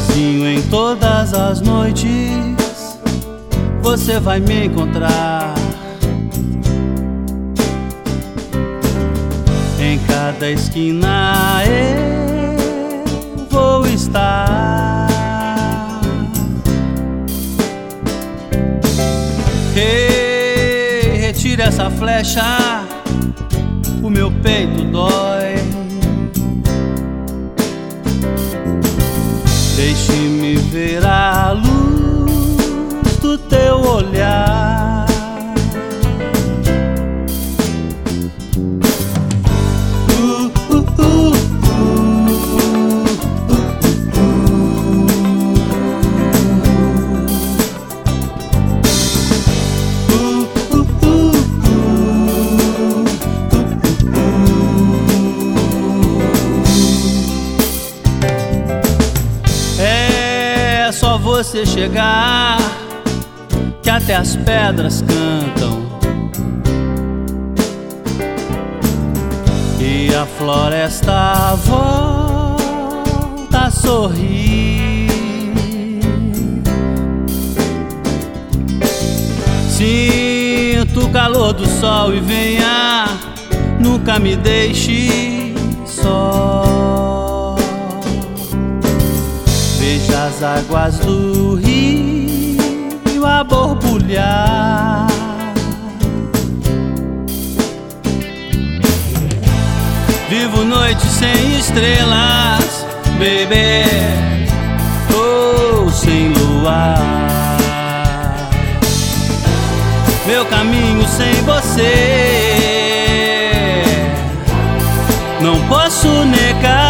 Sozinho em todas as noites você vai me encontrar. Em cada esquina eu vou estar. Ei, retire essa flecha, o meu peito dói. Deixe-me ver a luz do teu olhar. É só você chegar que até as pedras cantam e a floresta volta a sorrir. Sinto o calor do sol e venha, nunca me deixe só. Veja as águas do rio a borbulhar. Vivo noite sem estrelas, baby, ou sem luar. Meu caminho sem você não posso negar.